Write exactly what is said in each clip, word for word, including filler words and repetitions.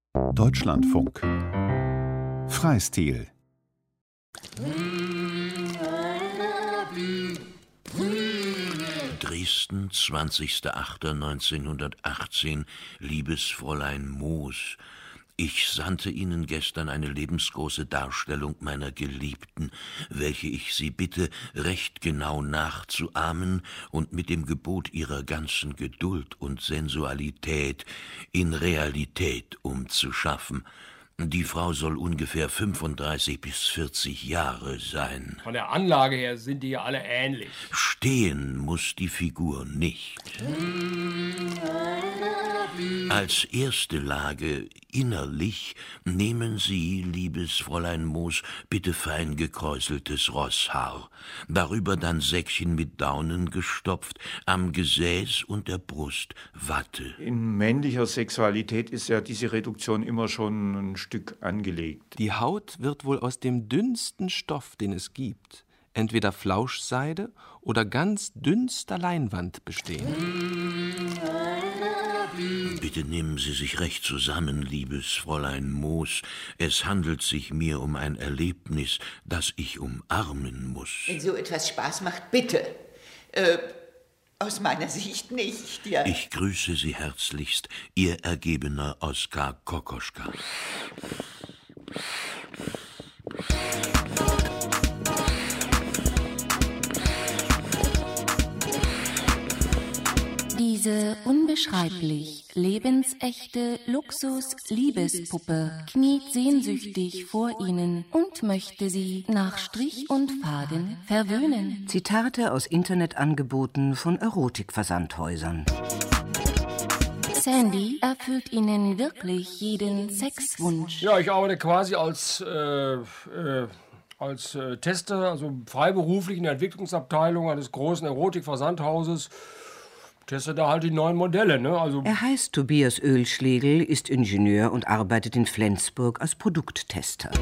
Deutschlandfunk Freistil. Dresden, zwanzigster achter neunzehnhundertachtzehn. Liebes Fräulein Moos, ich sandte Ihnen gestern eine lebensgroße Darstellung meiner Geliebten, welche ich Sie bitte, recht genau nachzuahmen und mit dem Gebot Ihrer ganzen Geduld und Sensualität in Realität umzuschaffen. Die Frau soll ungefähr fünfunddreißig bis vierzig Jahre sein. Von der Anlage her sind die ja alle ähnlich. Stehen muss die Figur nicht. Als erste Lage innerlich nehmen Sie, liebes Fräulein Moos, bitte fein gekräuseltes Rosshaar, darüber dann Säckchen mit Daunen gestopft, am Gesäß und der Brust Watte. In männlicher Sexualität ist ja diese Reduktion immer schon ein Stück angelegt. Die Haut wird wohl aus dem dünnsten Stoff, den es gibt, entweder Flauschseide oder ganz dünnster Leinwand bestehen. Bitte nehmen Sie sich recht zusammen, liebes Fräulein Moos. Es handelt sich mir um ein Erlebnis, das ich umarmen muss. Wenn so etwas Spaß macht, bitte. Äh, aus meiner Sicht nicht, ja. Ich grüße Sie herzlichst, Ihr ergebener Oskar Kokoschka. Diese unbeschreiblich lebensechte Luxus-Liebespuppe kniet sehnsüchtig vor Ihnen und möchte Sie nach Strich und Faden verwöhnen. Zitate aus Internetangeboten von Erotikversandhäusern. Sandy erfüllt Ihnen wirklich jeden Sexwunsch. Ja, ich arbeite quasi als, äh, äh, als äh, Tester, also freiberuflich in der Entwicklungsabteilung eines großen Erotikversandhauses. Teste da halt die neuen Modelle, ne? Also er heißt Tobias Oehlschlegel, ist Ingenieur und arbeitet in Flensburg als Produkttester.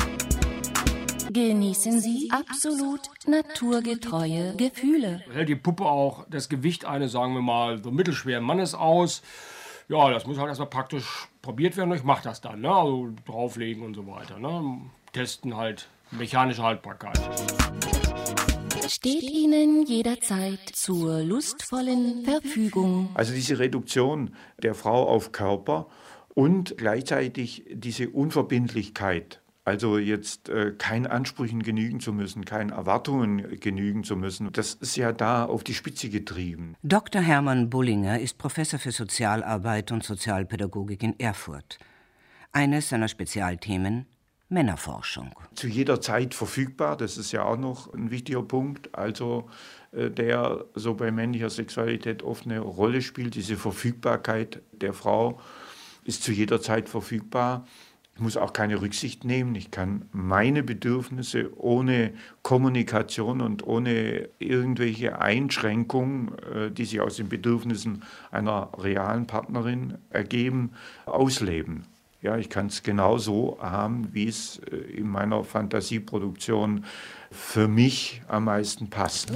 Genießen Sie absolut naturgetreue Gefühle. Hält die Puppe auch das Gewicht eines, sagen wir mal, so mittelschweren Mannes aus? Ja, das muss halt erstmal praktisch probiert werden. Ich mache das dann, ne? Also drauflegen und so weiter, ne? Testen halt mechanische Haltbarkeit. Steht Ihnen jederzeit zur lustvollen Verfügung. Also diese Reduktion der Frau auf Körper und gleichzeitig diese Unverbindlichkeit, also jetzt äh, keinen Ansprüchen genügen zu müssen, keinen Erwartungen genügen zu müssen, das ist ja da auf die Spitze getrieben. Doktor Hermann Bullinger ist Professor für Sozialarbeit und Sozialpädagogik in Erfurt. Eines seiner Spezialthemen: Männerforschung. Zu jeder Zeit verfügbar, das ist ja auch noch ein wichtiger Punkt, also äh, der so bei männlicher Sexualität oft eine Rolle spielt. Diese Verfügbarkeit der Frau ist zu jeder Zeit verfügbar. Ich muss auch keine Rücksicht nehmen. Ich kann meine Bedürfnisse ohne Kommunikation und ohne irgendwelche Einschränkungen, äh, die sich aus den Bedürfnissen einer realen Partnerin ergeben, ausleben. Ja, ich kann es genau so haben, wie es in meiner Fantasieproduktion für mich am meisten passt.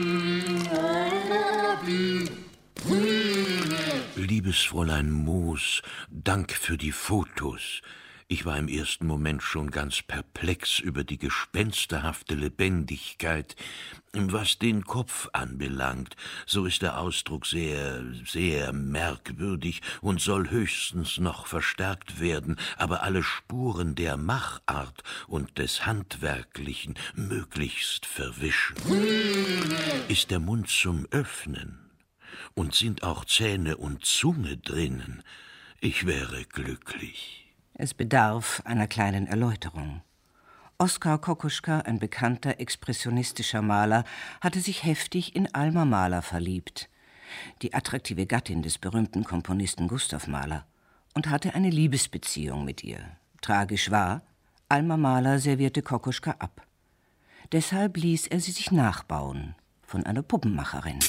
Liebes Fräulein Moos, Dank für die Fotos. Ich war im ersten Moment schon ganz perplex über die gespensterhafte Lebendigkeit. Was den Kopf anbelangt, so ist der Ausdruck sehr, sehr merkwürdig und soll höchstens noch verstärkt werden, aber alle Spuren der Machart und des Handwerklichen möglichst verwischen. Ist der Mund zum Öffnen und sind auch Zähne und Zunge drinnen, ich wäre glücklich. Es bedarf einer kleinen Erläuterung. Oskar Kokoschka, ein bekannter expressionistischer Maler, hatte sich heftig in Alma Mahler verliebt, die attraktive Gattin des berühmten Komponisten Gustav Mahler, und hatte eine Liebesbeziehung mit ihr. Tragisch war, Alma Mahler servierte Kokoschka ab. Deshalb ließ er sie sich nachbauen von einer Puppenmacherin.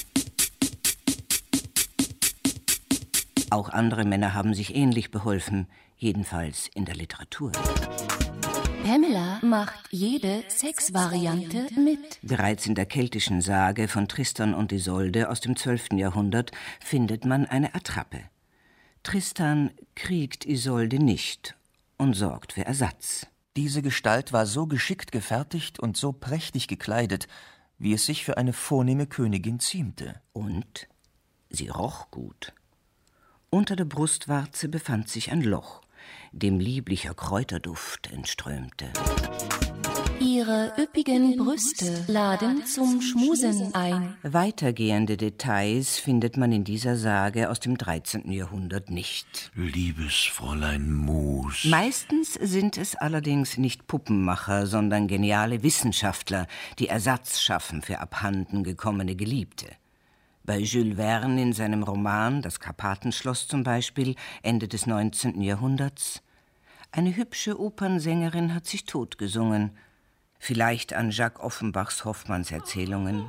Auch andere Männer haben sich ähnlich beholfen, jedenfalls in der Literatur. Pamela macht jede Sexvariante mit. Bereits in der keltischen Sage von Tristan und Isolde aus dem zwölften Jahrhundert findet man eine Attrappe. Tristan kriegt Isolde nicht und sorgt für Ersatz. Diese Gestalt war so geschickt gefertigt und so prächtig gekleidet, wie es sich für eine vornehme Königin ziemte. Und sie roch gut. Unter der Brustwarze befand sich ein Loch, dem lieblicher Kräuterduft entströmte. Ihre üppigen Brüste laden zum Schmusen ein. Weitergehende Details findet man in dieser Sage aus dem dreizehnten Jahrhundert nicht. Liebes Fräulein Moos. Meistens sind es allerdings nicht Puppenmacher, sondern geniale Wissenschaftler, die Ersatz schaffen für abhanden gekommene Geliebte. Bei Jules Verne in seinem Roman »Das Karpatenschloss« zum Beispiel, Ende des neunzehnten Jahrhunderts. Eine hübsche Opernsängerin hat sich totgesungen. Vielleicht an Jacques Offenbachs Hoffmannserzählungen.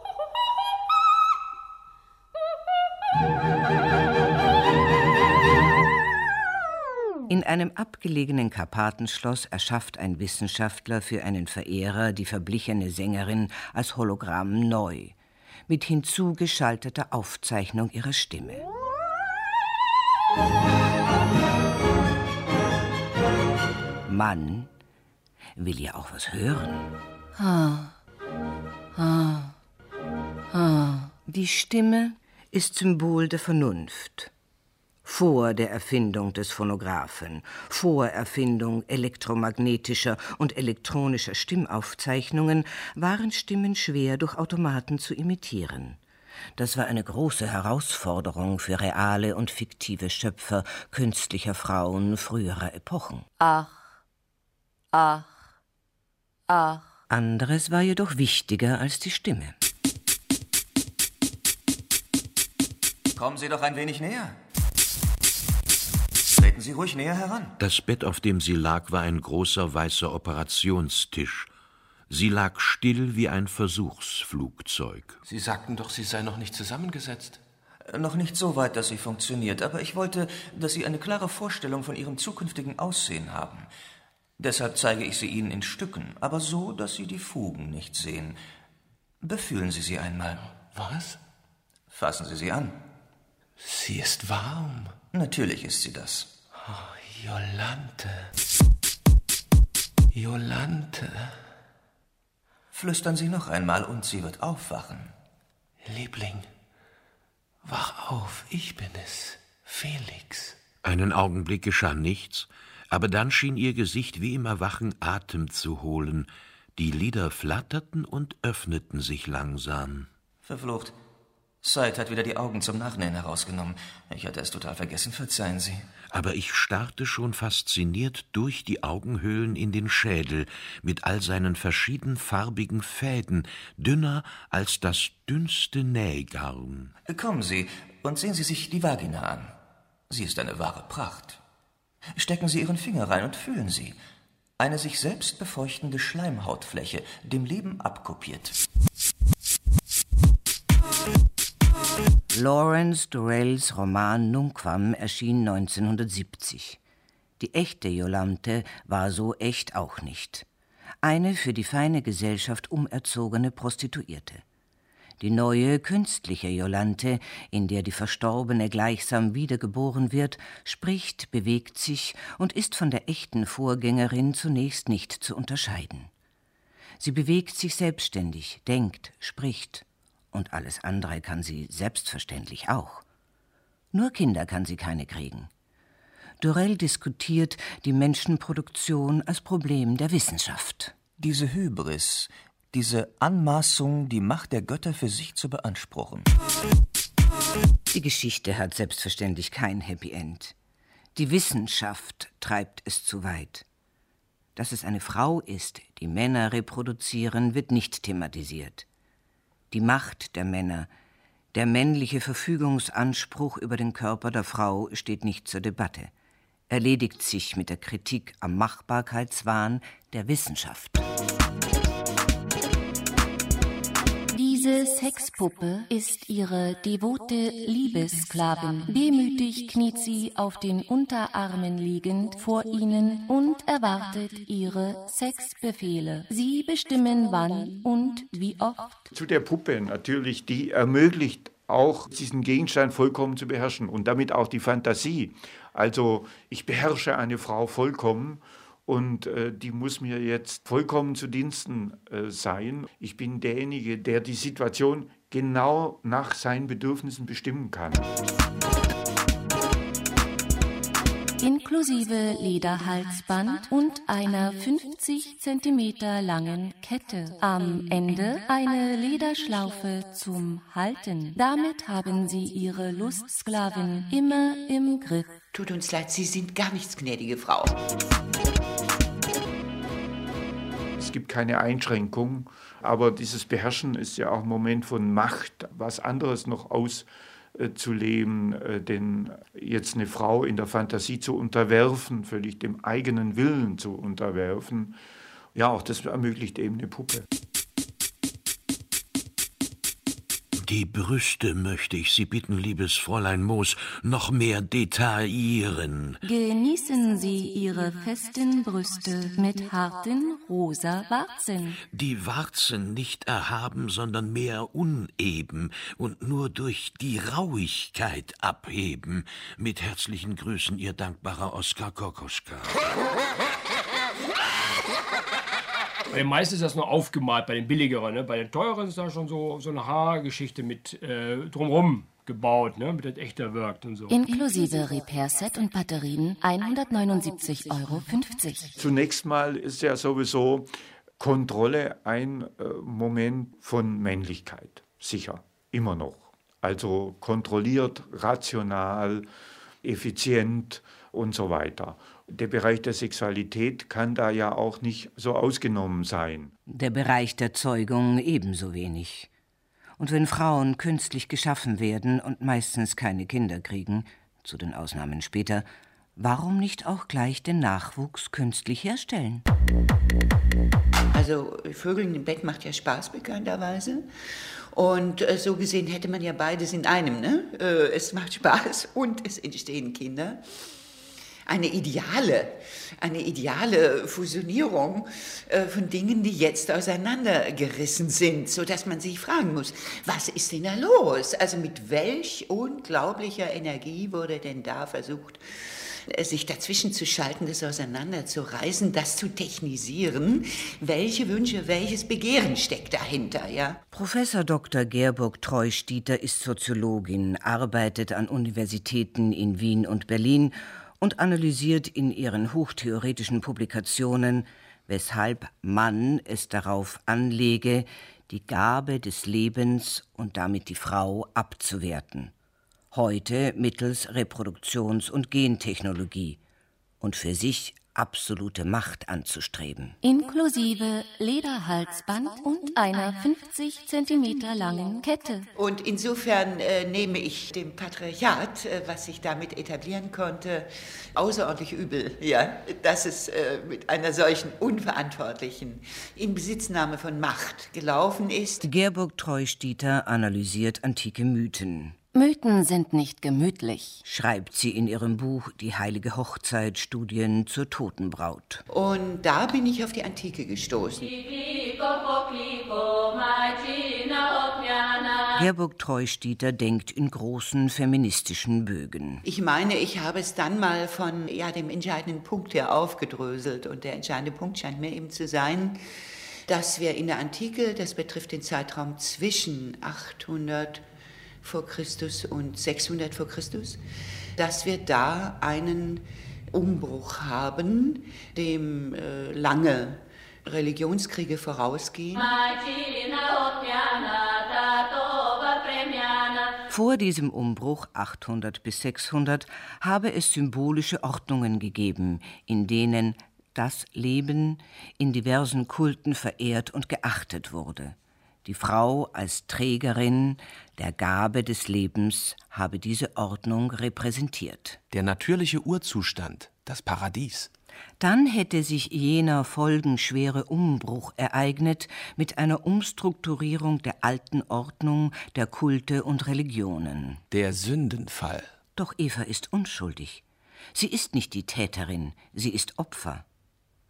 In einem abgelegenen Karpatenschloss erschafft ein Wissenschaftler für einen Verehrer die verblichene Sängerin als Hologramm neu, mit hinzugeschalteter Aufzeichnung ihrer Stimme. Mann will ja auch was hören. Ha, ha, ha. Die Stimme ist Symbol der Vernunft. Vor der Erfindung des Phonographen, vor Erfindung elektromagnetischer und elektronischer Stimmaufzeichnungen waren Stimmen schwer durch Automaten zu imitieren. Das war eine große Herausforderung für reale und fiktive Schöpfer künstlicher Frauen früherer Epochen. Ach, ach, ach. Anderes war jedoch wichtiger als die Stimme. Kommen Sie doch ein wenig näher. Treten Sie ruhig näher heran. Das Bett, auf dem sie lag, war ein großer weißer Operationstisch. Sie lag still wie ein Versuchsflugzeug. Sie sagten doch, sie sei noch nicht zusammengesetzt. Noch nicht so weit, dass sie funktioniert, aber ich wollte, dass Sie eine klare Vorstellung von Ihrem zukünftigen Aussehen haben. Deshalb zeige ich sie Ihnen in Stücken, aber so, dass Sie die Fugen nicht sehen. Befühlen Sie sie einmal. Was? Fassen Sie sie an. Sie ist warm. Natürlich ist sie das. Oh, Jolante. Jolante. Flüstern Sie noch einmal und sie wird aufwachen. Liebling, wach auf, ich bin es, Felix. Einen Augenblick geschah nichts, aber dann schien ihr Gesicht wie im Erwachen Atem zu holen. Die Lider flatterten und öffneten sich langsam. Verflucht. Said hat wieder die Augen zum Nachnähen herausgenommen. Ich hatte es total vergessen, verzeihen Sie. Aber ich starrte schon fasziniert durch die Augenhöhlen in den Schädel mit all seinen verschiedenfarbigen Fäden, dünner als das dünnste Nähgarn. Kommen Sie und sehen Sie sich die Vagina an. Sie ist eine wahre Pracht. Stecken Sie Ihren Finger rein und fühlen Sie. Eine sich selbst befeuchtende Schleimhautfläche, dem Leben abkopiert. Lawrence Durrells Roman Nunquam erschien neunzehnhundertsiebzig. Die echte Jolante war so echt auch nicht. Eine für die feine Gesellschaft umerzogene Prostituierte. Die neue, künstliche Jolante, in der die Verstorbene gleichsam wiedergeboren wird, spricht, bewegt sich und ist von der echten Vorgängerin zunächst nicht zu unterscheiden. Sie bewegt sich selbstständig, denkt, spricht. Und alles andere kann sie selbstverständlich auch. Nur Kinder kann sie keine kriegen. Durrell diskutiert die Menschenproduktion als Problem der Wissenschaft. Diese Hybris, diese Anmaßung, die Macht der Götter für sich zu beanspruchen. Die Geschichte hat selbstverständlich kein Happy End. Die Wissenschaft treibt es zu weit. Dass es eine Frau ist, die Männer reproduzieren, wird nicht thematisiert. Die Macht der Männer, der männliche Verfügungsanspruch über den Körper der Frau steht nicht zur Debatte, erledigt sich mit der Kritik am Machbarkeitswahn der Wissenschaft. Diese Sexpuppe ist ihre devote Liebessklavin. Demütig kniet sie auf den Unterarmen liegend vor ihnen und erwartet ihre Sexbefehle. Sie bestimmen wann und wie oft. Zu der Puppe natürlich, die ermöglicht auch diesen Gegenstand vollkommen zu beherrschen und damit auch die Fantasie. Also ich beherrsche eine Frau vollkommen und äh, die muss mir jetzt vollkommen zu Diensten äh, sein. Ich bin derjenige, der die Situation genau nach seinen Bedürfnissen bestimmen kann. Inklusive Lederhalsband und einer fünfzig Zentimeter langen Kette. Am Ende eine Lederschlaufe zum Halten. Damit haben Sie Ihre Lustsklavin immer im Griff. Tut uns leid, Sie sind gar nichts, gnädige Frau. Es gibt keine Einschränkung, aber dieses Beherrschen ist ja auch ein Moment von Macht, was anderes noch aus zu leben, denn jetzt eine Frau in der Fantasie zu unterwerfen, völlig dem eigenen Willen zu unterwerfen, ja, auch das ermöglicht eben eine Puppe. Die Brüste möchte ich Sie bitten, liebes Fräulein Moos, noch mehr detaillieren. Genießen Sie Ihre festen Brüste mit harten, rosa Warzen. Die Warzen nicht erhaben, sondern mehr uneben und nur durch die Rauigkeit abheben. Mit herzlichen Grüßen, Ihr dankbarer Oskar Kokoschka. Bei den meisten ist das nur aufgemalt, bei den billigeren. Ne? Bei den teuren ist da schon so, so eine Haargeschichte mit äh, drumherum gebaut, ne? Mit das echter wirkt und so. Inklusive Repair-Set und Batterien hundertneunundsiebzig Euro fünfzig. Zunächst mal ist ja sowieso Kontrolle ein äh, Moment von Männlichkeit. Sicher, immer noch. Also kontrolliert, rational, effizient und so weiter. Der Bereich der Sexualität kann da ja auch nicht so ausgenommen sein. Der Bereich der Zeugung ebenso wenig. Und wenn Frauen künstlich geschaffen werden und meistens keine Kinder kriegen, zu den Ausnahmen später, warum nicht auch gleich den Nachwuchs künstlich herstellen? Also Vögeln im Bett macht ja Spaß, bekannterweise. Und äh, so gesehen hätte man ja beides in einem, ne? Äh, es macht Spaß und es entstehen Kinder. Eine ideale, eine ideale Fusionierung äh, von Dingen, die jetzt auseinandergerissen sind, sodass man sich fragen muss, was ist denn da los? Also mit welch unglaublicher Energie wurde denn da versucht, sich dazwischen zu schalten, das auseinanderzureißen, das zu technisieren? Welche Wünsche, welches Begehren steckt dahinter, ja? Professor Doktor Gerburg Treustieter ist Soziologin, arbeitet an Universitäten in Wien und Berlin und analysiert in ihren hochtheoretischen Publikationen, weshalb man es darauf anlege, die Gabe des Lebens und damit die Frau abzuwerten. Heute mittels Reproduktions- und Gentechnologie und für sich absolute Macht anzustreben. Inklusive Lederhalsband und einer fünfzig Zentimeter langen Kette. Und insofern äh, nehme ich dem Patriarchat, äh, was sich damit etablieren konnte, außerordentlich übel, ja, dass es äh, mit einer solchen unverantwortlichen Inbesitznahme von Macht gelaufen ist. Gerburg Treustieter analysiert antike Mythen. Mythen sind nicht gemütlich, schreibt sie in ihrem Buch Die heilige Hochzeit, Studien zur Totenbraut. Und da bin ich auf die Antike gestoßen. Gerburg Treustieter denkt in großen feministischen Bögen. Ich meine, ich habe es dann mal von ja, dem entscheidenden Punkt her aufgedröselt. Und der entscheidende Punkt scheint mir eben zu sein, dass wir in der Antike, das betrifft den Zeitraum zwischen achthundert vor Christus und sechshundert vor Christus, dass wir da einen Umbruch haben, dem äh, lange Religionskriege vorausgehen. Vor diesem Umbruch achthundert bis sechshundert habe es symbolische Ordnungen gegeben, in denen das Leben in diversen Kulten verehrt und geachtet wurde. Die Frau als Trägerin der Gabe des Lebens habe diese Ordnung repräsentiert. Der natürliche Urzustand, das Paradies. Dann hätte sich jener folgenschwere Umbruch ereignet mit einer Umstrukturierung der alten Ordnung der Kulte und Religionen. Der Sündenfall. Doch Eva ist unschuldig. Sie ist nicht die Täterin, sie ist Opfer.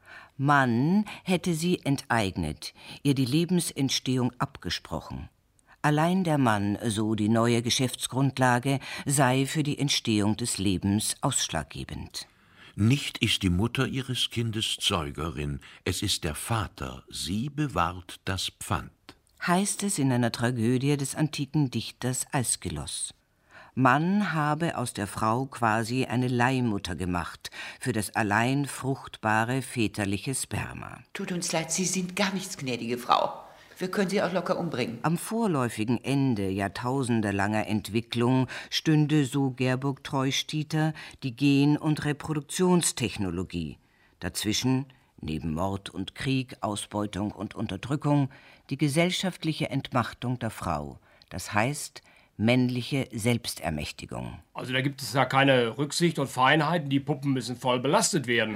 Man hätte sie enteignet, ihr die Lebensentstehung abgesprochen. Allein der Mann, so die neue Geschäftsgrundlage, sei für die Entstehung des Lebens ausschlaggebend. Nicht ist die Mutter ihres Kindes Zeugerin, es ist der Vater, sie bewahrt das Pfand. Heißt es in einer Tragödie des antiken Dichters Aeschylos. Man habe aus der Frau quasi eine Leihmutter gemacht für das allein fruchtbare väterliche Sperma. Tut uns leid, Sie sind gar nichts, gnädige Frau. Wir können Sie auch locker umbringen. Am vorläufigen Ende jahrtausendelanger Entwicklung stünde, so Gerburg Treustieter, die Gen- und Reproduktionstechnologie. Dazwischen, neben Mord und Krieg, Ausbeutung und Unterdrückung, die gesellschaftliche Entmachtung der Frau. Das heißt, männliche Selbstermächtigung. Also da gibt es ja keine Rücksicht und Feinheiten, die Puppen müssen voll belastet werden.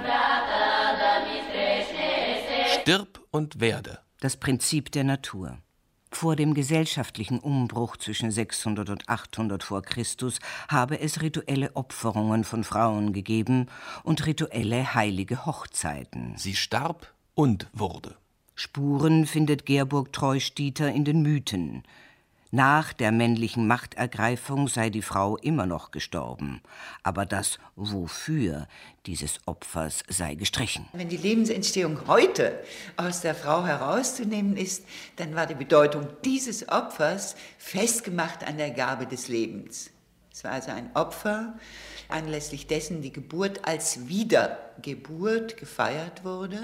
Stirb und werde. Das Prinzip der Natur. Vor dem gesellschaftlichen Umbruch zwischen sechshundert und achthundert vor Christus habe es rituelle Opferungen von Frauen gegeben und rituelle heilige Hochzeiten. Sie starb und wurde. Spuren findet Gerburg Treustieter in den Mythen. Nach der männlichen Machtergreifung sei die Frau immer noch gestorben. Aber das Wofür dieses Opfers sei gestrichen. Wenn die Lebensentstehung heute aus der Frau herauszunehmen ist, dann war die Bedeutung dieses Opfers festgemacht an der Gabe des Lebens. Es war also ein Opfer, anlässlich dessen die Geburt als Wiedergeburt gefeiert wurde.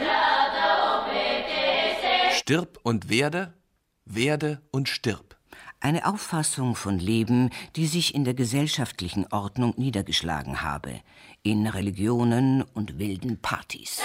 Stirb und werde, werde und stirb. Eine Auffassung von Leben, die sich in der gesellschaftlichen Ordnung niedergeschlagen habe, in Religionen und wilden Partys.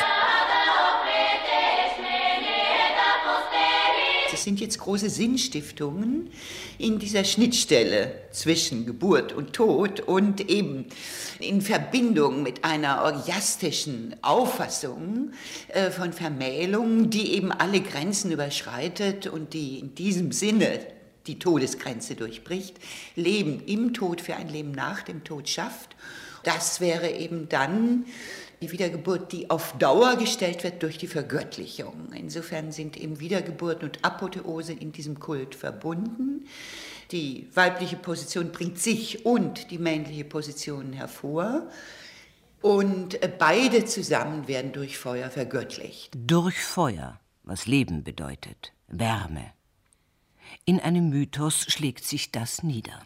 Das sind jetzt große Sinnstiftungen in dieser Schnittstelle zwischen Geburt und Tod und eben in Verbindung mit einer orgiastischen Auffassung äh, von Vermählung, die eben alle Grenzen überschreitet und die in diesem Sinne die Todesgrenze durchbricht, Leben im Tod für ein Leben nach dem Tod schafft. Das wäre eben dann die Wiedergeburt, die auf Dauer gestellt wird durch die Vergöttlichung. Insofern sind eben Wiedergeburt und Apotheose in diesem Kult verbunden. Die weibliche Position bringt sich und die männliche Position hervor. Und beide zusammen werden durch Feuer vergöttlicht. Durch Feuer, was Leben bedeutet, Wärme. In einem Mythos schlägt sich das nieder.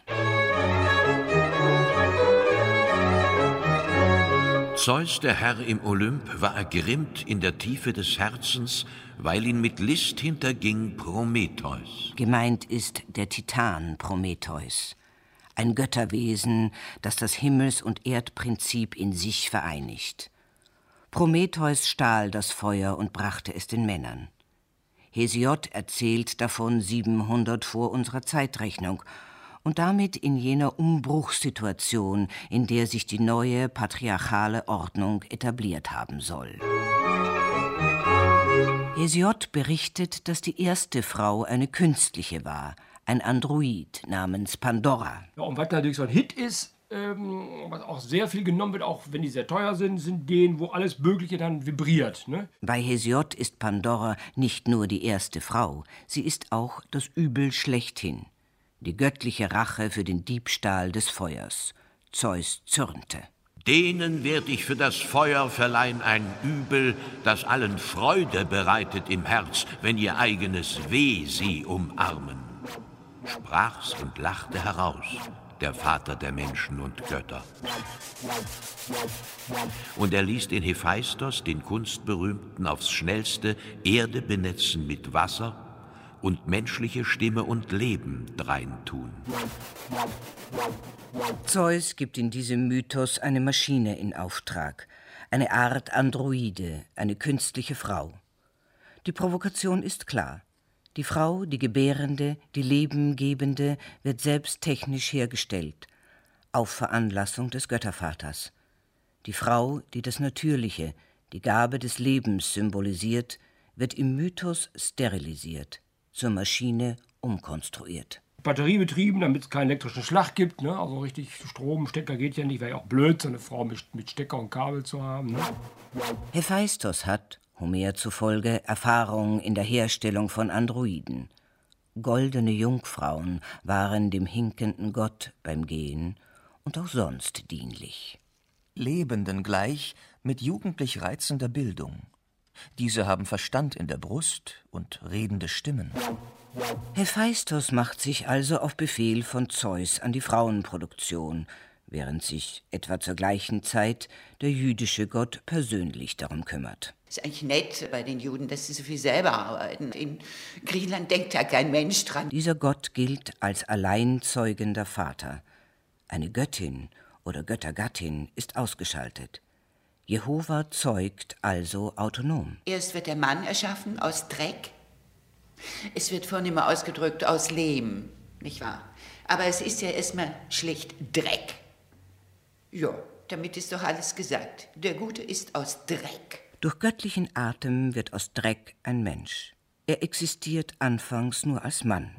Zeus, der Herr im Olymp, war ergrimmt in der Tiefe des Herzens, weil ihn mit List hinterging Prometheus. Gemeint ist der Titan Prometheus, ein Götterwesen, das das Himmels- und Erdprinzip in sich vereinigt. Prometheus stahl das Feuer und brachte es den Männern. Hesiod erzählt davon siebenhundert vor unserer Zeitrechnung und damit in jener Umbruchssituation, in der sich die neue patriarchale Ordnung etabliert haben soll. Hesiod berichtet, dass die erste Frau eine künstliche war, ein Android namens Pandora. Ja, und was natürlich so ein Hit ist, ähm, was auch sehr viel genommen wird, auch wenn die sehr teuer sind, sind denen, wo alles Mögliche dann vibriert. Ne? Bei Hesiod ist Pandora nicht nur die erste Frau, sie ist auch das Übel schlechthin. Die göttliche Rache für den Diebstahl des Feuers. Zeus zürnte. Denen werd ich für das Feuer verleihen ein Übel, das allen Freude bereitet im Herz, wenn ihr eigenes Weh sie umarmen. Sprach's und lachte heraus, der Vater der Menschen und Götter. Und er ließ den Hephaistos, den Kunstberühmten, aufs Schnellste Erde benetzen mit Wasser und menschliche Stimme und Leben dreintun. Zeus gibt in diesem Mythos eine Maschine in Auftrag, eine Art Androide, eine künstliche Frau. Die Provokation ist klar. Die Frau, die Gebärende, die Lebengebende, wird selbst technisch hergestellt, auf Veranlassung des Göttervaters. Die Frau, die das Natürliche, die Gabe des Lebens symbolisiert, wird im Mythos sterilisiert, zur Maschine umkonstruiert. Batteriebetrieben, damit es keinen elektrischen Schlag gibt. Ne? Also richtig Stromstecker geht ja nicht, wäre ja auch blöd, so eine Frau mit, mit Stecker und Kabel zu haben. Ne? Hephaistos hat, Homer zufolge, Erfahrung in der Herstellung von Androiden. Goldene Jungfrauen waren dem hinkenden Gott beim Gehen und auch sonst dienlich. Lebenden gleich mit jugendlich reizender Bildung. Diese haben Verstand in der Brust und redende Stimmen. Hephaistos macht sich also auf Befehl von Zeus an die Frauenproduktion, während sich etwa zur gleichen Zeit der jüdische Gott persönlich darum kümmert. Es ist eigentlich nett bei den Juden, dass sie so viel selber arbeiten. In Griechenland denkt ja kein Mensch dran. Dieser Gott gilt als alleinzeugender Vater. Eine Göttin oder Göttergattin ist ausgeschaltet. Jehova zeugt also autonom. Erst wird der Mann erschaffen aus Dreck. Es wird vorhin immer ausgedrückt aus Lehm, nicht wahr? Aber es ist ja erstmal schlicht Dreck. Ja, damit ist doch alles gesagt. Der Gute ist aus Dreck. Durch göttlichen Atem wird aus Dreck ein Mensch. Er existiert anfangs nur als Mann.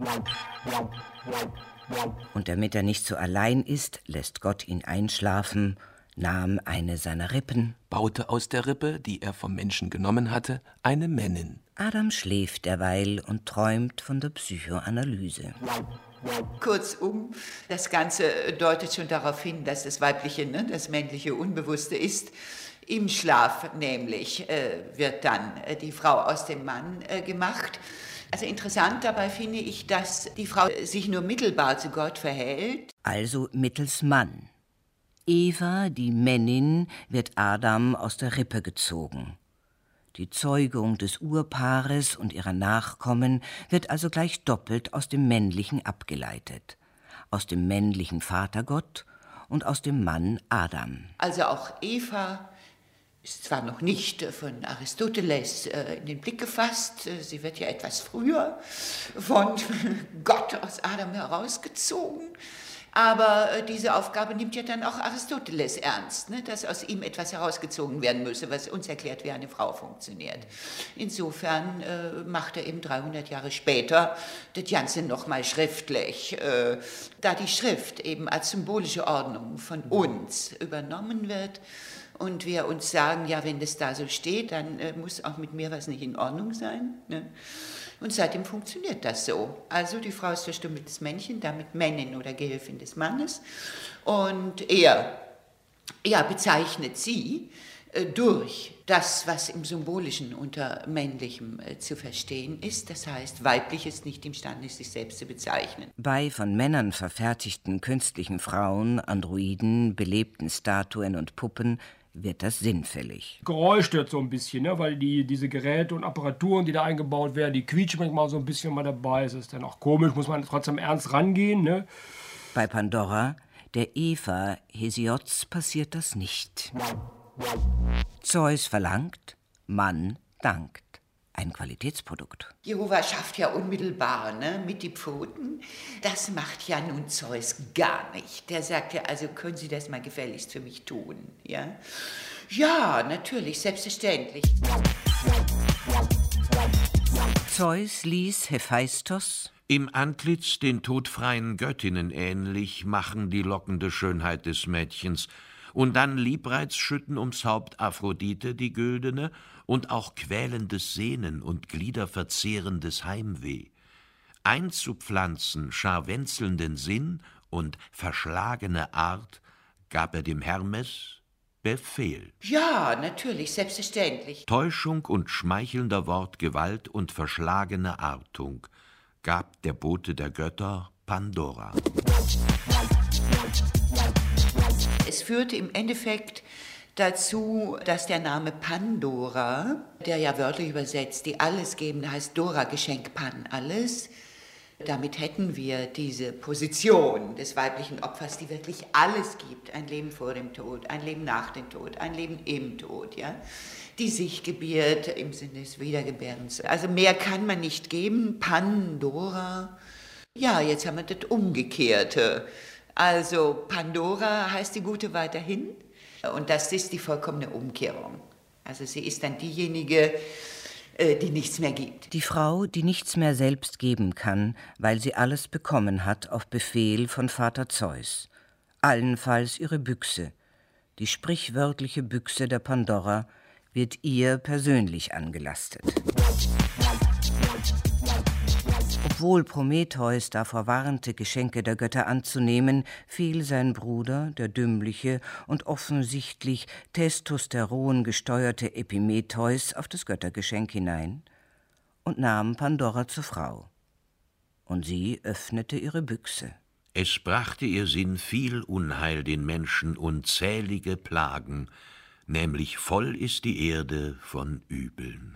Und damit er nicht so allein ist, lässt Gott ihn einschlafen, nahm eine seiner Rippen, baute aus der Rippe, die er vom Menschen genommen hatte, eine Männin. Adam schläft derweil und träumt von der Psychoanalyse. Kurzum, das Ganze deutet schon darauf hin, dass das Weibliche, ne, das Männliche Unbewusste ist. Im Schlaf nämlich äh, wird dann äh, die Frau aus dem Mann äh, gemacht. Also interessant dabei finde ich, dass die Frau sich nur mittelbar zu Gott verhält. Also mittels Mann. Eva, die Männin, wird Adam aus der Rippe gezogen. Die Zeugung des Urpaares und ihrer Nachkommen wird also gleich doppelt aus dem Männlichen abgeleitet. Aus dem männlichen Vatergott und aus dem Mann Adam. Also auch Eva ist zwar noch nicht von Aristoteles äh, in den Blick gefasst, sie wird ja etwas früher von Gott aus Adam herausgezogen, aber äh, diese Aufgabe nimmt ja dann auch Aristoteles ernst, ne, dass aus ihm etwas herausgezogen werden müsse, was uns erklärt, wie eine Frau funktioniert. Insofern äh, macht er eben dreihundert Jahre später das Ganze nochmal schriftlich, äh, da die Schrift eben als symbolische Ordnung von uns übernommen wird. Und wir uns sagen, ja, wenn das da so steht, dann äh, muss auch mit mir was nicht in Ordnung sein. Ne? Und seitdem funktioniert das so. Also die Frau ist verstümmeltes Männchen, damit Männin oder Gehilfin des Mannes. Und er, er bezeichnet sie äh, durch das, was im Symbolischen unter Männlichem äh, zu verstehen ist. Das heißt, weiblich ist nicht imstande, sich selbst zu bezeichnen. Bei von Männern verfertigten künstlichen Frauen, Androiden, belebten Statuen und Puppen wird das sinnfällig. Geräusch stört so ein bisschen, ne? Weil die, diese Geräte und Apparaturen, die da eingebaut werden, die quietschen manchmal so ein bisschen mal dabei. Es ist dann auch komisch, muss man trotzdem ernst rangehen. Ne? Bei Pandora, der Eva Hesiods, passiert das nicht. Zeus verlangt, Mann dankt. Ein Qualitätsprodukt. Jehova schafft ja unmittelbar, ne, mit die Pfoten. Das macht ja nun Zeus gar nicht. Der sagt ja, also können Sie das mal gefälligst für mich tun, ja? Ja, natürlich, selbstverständlich. Zeus ließ Hephaistos im Antlitz den todfreien Göttinnen ähnlich machen die lockende Schönheit des Mädchens und dann Liebreiz schütten ums Haupt Aphrodite, die Güldene, und auch quälendes Sehnen und gliederverzehrendes Heimweh. Einzupflanzen scharwenzelnden Sinn und verschlagene Art gab er dem Hermes Befehl. Ja, natürlich, selbstverständlich. Täuschung und schmeichelnder Wort Gewalt und verschlagene Artung gab der Bote der Götter Pandora. Es führte im Endeffekt dazu, dass der Name Pandora, der ja wörtlich übersetzt die Allesgebende heißt Dora, Geschenk Pan, alles. Damit hätten wir diese Position des weiblichen Opfers, die wirklich alles gibt. Ein Leben vor dem Tod, ein Leben nach dem Tod, ein Leben im Tod, ja. Die sich gebiert im Sinne des Wiedergebärens. Also mehr kann man nicht geben. Pandora. Ja, jetzt haben wir das Umgekehrte. Also Pandora heißt die Gute weiterhin. Und das ist die vollkommene Umkehrung. Also sie ist dann diejenige, die nichts mehr gibt. Die Frau, die nichts mehr selbst geben kann, weil sie alles bekommen hat auf Befehl von Vater Zeus. Allenfalls ihre Büchse. Die sprichwörtliche Büchse der Pandora wird ihr persönlich angelastet. Obwohl Prometheus davor warnte, Geschenke der Götter anzunehmen, fiel sein Bruder, der dümmliche und offensichtlich Testosteron gesteuerte Epimetheus, auf das Göttergeschenk hinein und nahm Pandora zur Frau. Und sie öffnete ihre Büchse. Es brachte ihr Sinn viel Unheil den Menschen, unzählige Plagen, nämlich voll ist die Erde von Übeln.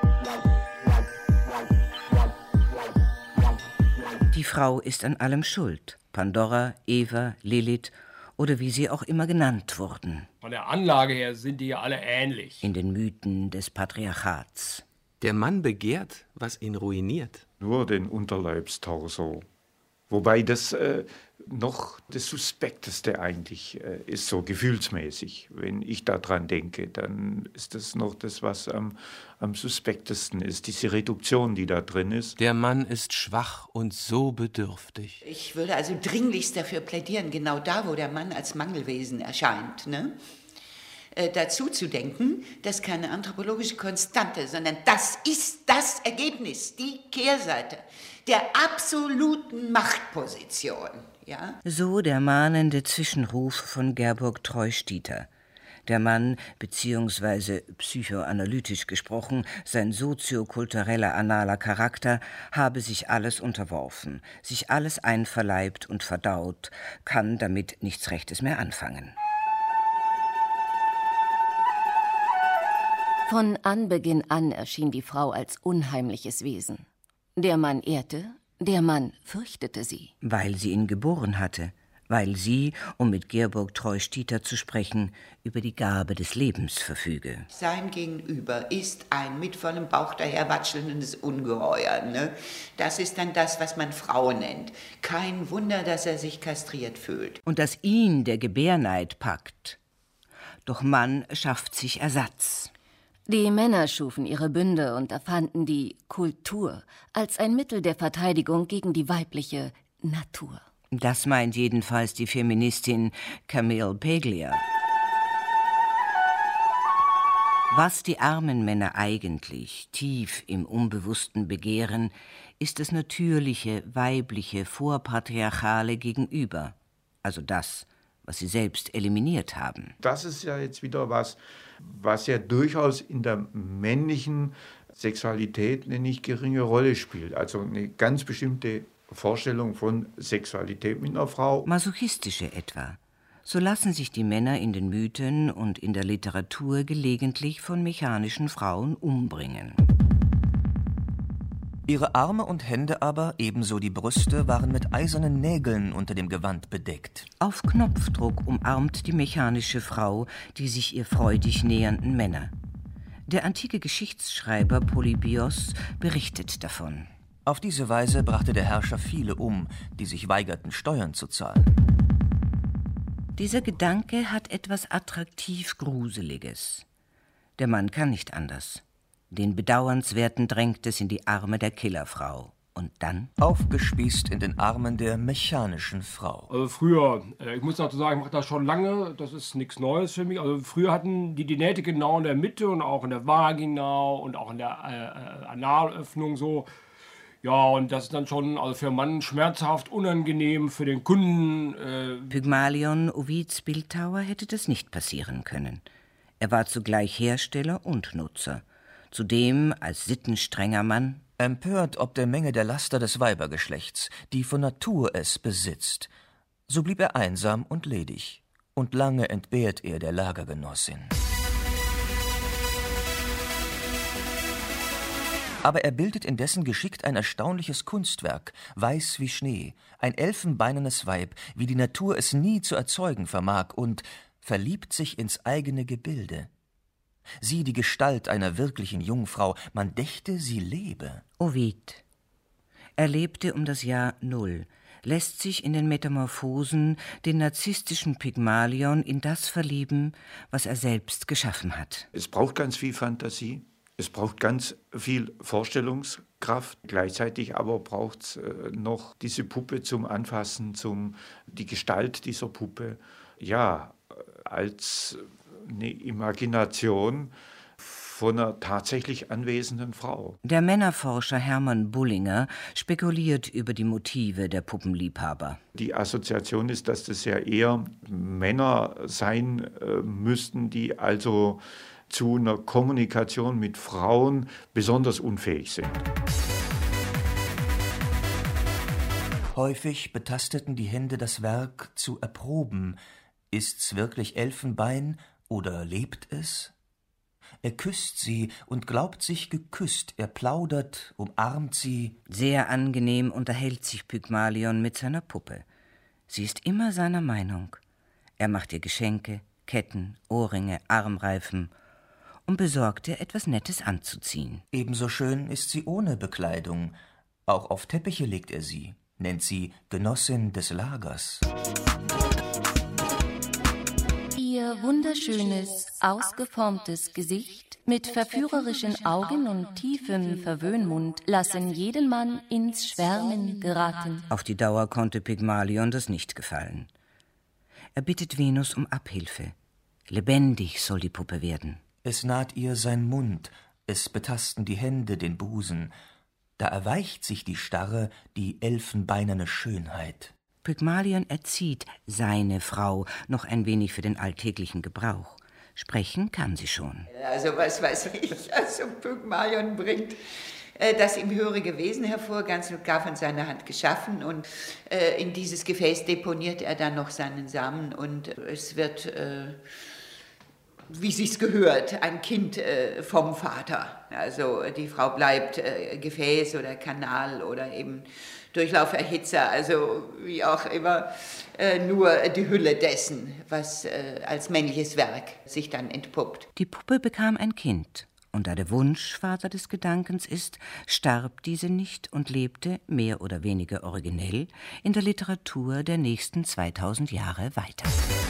Die Frau ist an allem schuld. Pandora, Eva, Lilith oder wie sie auch immer genannt wurden. Von der Anlage her sind die ja alle ähnlich. In den Mythen des Patriarchats. Der Mann begehrt, was ihn ruiniert. Nur den Unterleibstorso. Wobei das äh, noch das Suspekteste eigentlich äh, ist, so gefühlsmäßig. Wenn ich daran denke, dann ist das noch das, was am, am suspektesten ist, diese Reduktion, die da drin ist. Der Mann ist schwach und so bedürftig. Ich würde also dringlichst dafür plädieren, genau da, wo der Mann als Mangelwesen erscheint, ne? Äh, dazu zu denken, das ist keine anthropologische Konstante, sondern das ist das Ergebnis, die Kehrseite der absoluten Machtposition. Ja? So der mahnende Zwischenruf von Gerburg Treustieter. Der Mann, beziehungsweise psychoanalytisch gesprochen, sein soziokultureller analer Charakter, habe sich alles unterworfen, sich alles einverleibt und verdaut, kann damit nichts Rechtes mehr anfangen. Von Anbeginn an erschien die Frau als unheimliches Wesen. Der Mann ehrte, der Mann fürchtete sie. Weil sie ihn geboren hatte, weil sie, um mit Gerburg Treustieter zu sprechen, über die Gabe des Lebens verfüge. Sein Gegenüber ist ein mit vollem Bauch daherwatschelndes Ungeheuer. Ne? Das ist dann das, was man Frau nennt. Kein Wunder, dass er sich kastriert fühlt. Und dass ihn der Gebärneid packt. Doch Mann schafft sich Ersatz. Die Männer schufen ihre Bünde und erfanden die Kultur als ein Mittel der Verteidigung gegen die weibliche Natur. Das meint jedenfalls die Feministin Camille Paglia. Was die armen Männer eigentlich tief im Unbewussten begehren, ist das natürliche, weibliche, vorpatriarchale Gegenüber, also das, was sie selbst eliminiert haben. Das ist ja jetzt wieder was, was ja durchaus in der männlichen Sexualität eine nicht geringe Rolle spielt. Also eine ganz bestimmte Vorstellung von Sexualität mit einer Frau. Masochistische etwa. So lassen sich die Männer in den Mythen und in der Literatur gelegentlich von mechanischen Frauen umbringen. Ihre Arme und Hände aber, ebenso die Brüste, waren mit eisernen Nägeln unter dem Gewand bedeckt. Auf Knopfdruck umarmt die mechanische Frau die sich ihr freudig nähernden Männer. Der antike Geschichtsschreiber Polybios berichtet davon. Auf diese Weise brachte der Herrscher viele um, die sich weigerten, Steuern zu zahlen. Dieser Gedanke hat etwas attraktiv Gruseliges. Der Mann kann nicht anders. Den Bedauernswerten drängt es in die Arme der Killerfrau. Und dann? Aufgespießt in den Armen der mechanischen Frau. Also früher, ich muss dazu sagen, ich mache das schon lange, das ist nichts Neues für mich. Also früher hatten die die Nähte genau in der Mitte und auch in der Vagina und auch in der äh, Analöffnung so. Ja, und das ist dann schon also für einen Mann schmerzhaft, unangenehm, für den Kunden. Äh Pygmalion Ovids Bildhauer hätte das nicht passieren können. Er war zugleich Hersteller und Nutzer. Zudem als sittenstrenger Mann. Empört ob der Menge der Laster des Weibergeschlechts, die von Natur es besitzt, so blieb er einsam und ledig, und lange entbehrt er der Lagergenossin. Aber er bildet indessen geschickt ein erstaunliches Kunstwerk, weiß wie Schnee, ein elfenbeinernes Weib, wie die Natur es nie zu erzeugen vermag, und verliebt sich ins eigene Gebilde. Sie die Gestalt einer wirklichen Jungfrau, man dächte, sie lebe. Ovid. Er lebte um das Jahr Null, lässt sich in den Metamorphosen den narzisstischen Pygmalion in das verlieben, was er selbst geschaffen hat. Es braucht ganz viel Fantasie, es braucht ganz viel Vorstellungskraft. Gleichzeitig aber braucht es äh, noch diese Puppe zum Anfassen, zum, die Gestalt dieser Puppe, ja, als eine Imagination von einer tatsächlich anwesenden Frau. Der Männerforscher Hermann Bullinger spekuliert über die Motive der Puppenliebhaber. Die Assoziation ist, dass das ja eher Männer sein äh, müssten, die also zu einer Kommunikation mit Frauen besonders unfähig sind. Häufig betasteten die Hände das Werk zu erproben. Ist's wirklich Elfenbein oder lebt es? Er küsst sie und glaubt sich geküsst, er plaudert, umarmt sie. Sehr angenehm unterhält sich Pygmalion mit seiner Puppe. Sie ist immer seiner Meinung. Er macht ihr Geschenke, Ketten, Ohrringe, Armreifen und besorgt ihr etwas Nettes anzuziehen. Ebenso schön ist sie ohne Bekleidung. Auch auf Teppiche legt er sie, nennt sie Genossin des Lagers. Ihr wunderschönes, ausgeformtes Gesicht mit verführerischen Augen und tiefem Verwöhnmund lassen jeden Mann ins Schwärmen geraten. Auf die Dauer konnte Pygmalion das nicht gefallen. Er bittet Venus um Abhilfe. Lebendig soll die Puppe werden. Es naht ihr sein Mund, es betasten die Hände den Busen. Da erweicht sich die starre, die elfenbeinerne Schönheit. Pygmalion erzieht seine Frau noch ein wenig für den alltäglichen Gebrauch. Sprechen kann sie schon. Also was weiß ich, also Pygmalion bringt äh, das ihm hörige Wesen hervor, ganz und gar von seiner Hand geschaffen. Und äh, in dieses Gefäß deponiert er dann noch seinen Samen und es wird, äh, wie sich's gehört, ein Kind äh, vom Vater. Also die Frau bleibt äh, Gefäß oder Kanal oder eben Durchlauferhitzer, also wie auch immer, äh, nur die Hülle dessen, was äh, als männliches Werk sich dann entpuppt. Die Puppe bekam ein Kind, und da der Wunsch Vater des Gedankens ist, starb diese nicht und lebte, mehr oder weniger originell, in der Literatur der nächsten zweitausend Jahre weiter.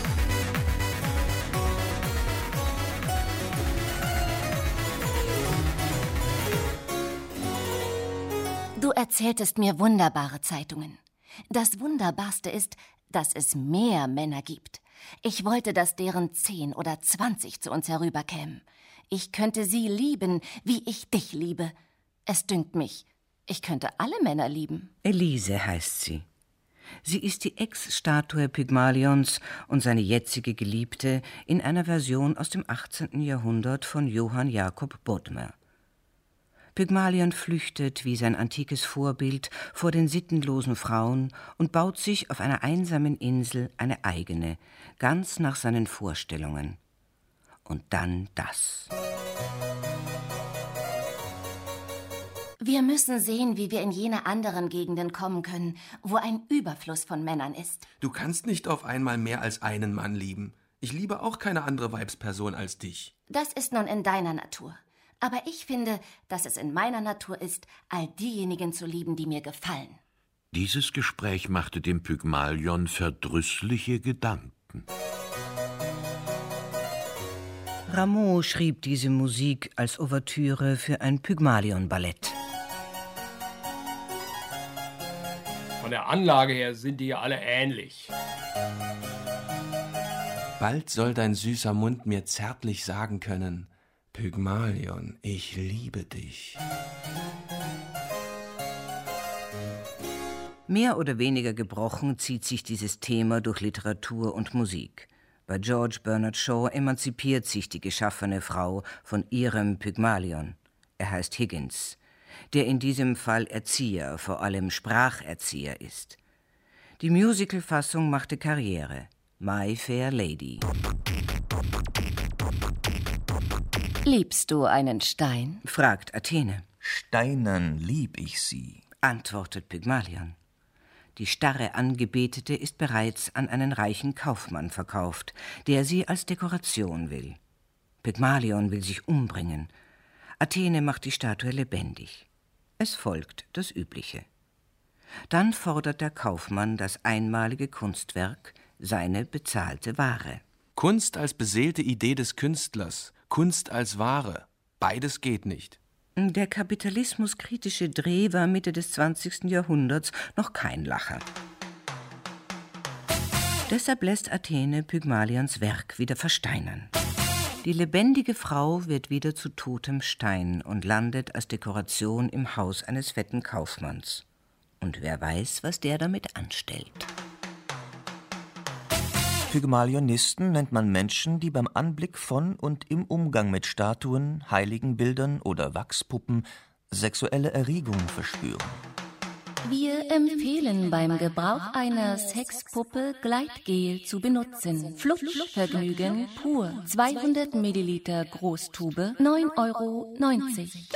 Du erzähltest mir wunderbare Zeitungen. Das Wunderbarste ist, dass es mehr Männer gibt. Ich wollte, dass deren zehn oder zwanzig zu uns herüberkämen. Ich könnte sie lieben, wie ich dich liebe. Es dünkt mich, ich könnte alle Männer lieben. Elise heißt sie. Sie ist die Ex-Statue Pygmalions und seine jetzige Geliebte in einer Version aus dem achtzehnten Jahrhundert von Johann Jakob Bodmer. Pygmalion flüchtet wie sein antikes Vorbild vor den sittenlosen Frauen und baut sich auf einer einsamen Insel eine eigene, ganz nach seinen Vorstellungen. Und dann das. Wir müssen sehen, wie wir in jene anderen Gegenden kommen können, wo ein Überfluss von Männern ist. Du kannst nicht auf einmal mehr als einen Mann lieben. Ich liebe auch keine andere Weibsperson als dich. Das ist nun in deiner Natur. Aber ich finde, dass es in meiner Natur ist, all diejenigen zu lieben, die mir gefallen. Dieses Gespräch machte dem Pygmalion verdrüßliche Gedanken. Rameau schrieb diese Musik als Ouvertüre für ein Pygmalion-Ballett. Von der Anlage her sind die ja alle ähnlich. Bald soll dein süßer Mund mir zärtlich sagen können: Pygmalion, ich liebe dich. Mehr oder weniger gebrochen zieht sich dieses Thema durch Literatur und Musik. Bei George Bernard Shaw emanzipiert sich die geschaffene Frau von ihrem Pygmalion. Er heißt Higgins, der in diesem Fall Erzieher, vor allem Spracherzieher ist. Die Musicalfassung machte Karriere. My Fair Lady. Liebst du einen Stein? Fragt Athene. Steinern lieb ich sie, Antwortet Pygmalion. Die starre Angebetete ist bereits an einen reichen Kaufmann verkauft, der sie als Dekoration will. Pygmalion will sich umbringen. Athene macht die Statue lebendig. Es folgt das Übliche. Dann fordert der Kaufmann das einmalige Kunstwerk, seine bezahlte Ware. Kunst als beseelte Idee des Künstlers, Kunst als Ware, beides geht nicht. Der kapitalismuskritische Dreh war Mitte des zwanzigsten Jahrhunderts noch kein Lacher. Deshalb lässt Athene Pygmalions Werk wieder versteinern. Die lebendige Frau wird wieder zu totem Stein und landet als Dekoration im Haus eines fetten Kaufmanns. Und wer weiß, was der damit anstellt. Pygmalionisten nennt man Menschen, die beim Anblick von und im Umgang mit Statuen, Heiligenbildern oder Wachspuppen sexuelle Erregung verspüren. Wir empfehlen beim Gebrauch einer Sexpuppe Gleitgel zu benutzen. Fluchtvergnügen pur. zweihundert Milliliter Großtube, neun Euro neunzig.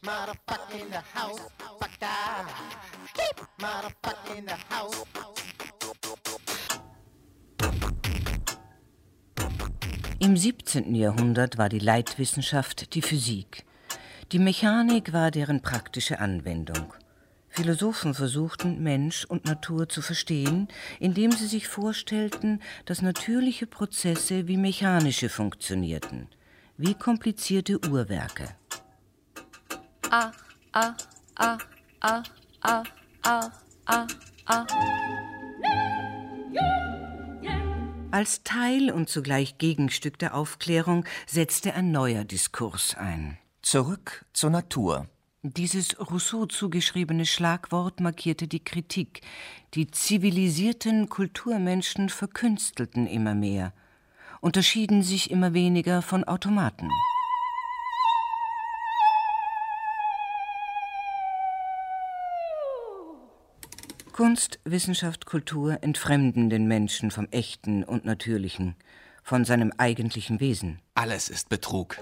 Im siebzehnten Jahrhundert war die Leitwissenschaft die Physik. Die Mechanik war deren praktische Anwendung. Philosophen versuchten, Mensch und Natur zu verstehen, indem sie sich vorstellten, dass natürliche Prozesse wie mechanische funktionierten, wie komplizierte Uhrwerke. Ach, ach, ach, ach, ach, ach, ach, ach. Als Teil und zugleich Gegenstück der Aufklärung setzte ein neuer Diskurs ein. Zurück zur Natur. Dieses Rousseau zugeschriebene Schlagwort markierte die Kritik. Die zivilisierten Kulturmenschen verkünstelten immer mehr, unterschieden sich immer weniger von Automaten. Kunst, Wissenschaft, Kultur entfremden den Menschen vom Echten und Natürlichen, von seinem eigentlichen Wesen. Alles ist Betrug.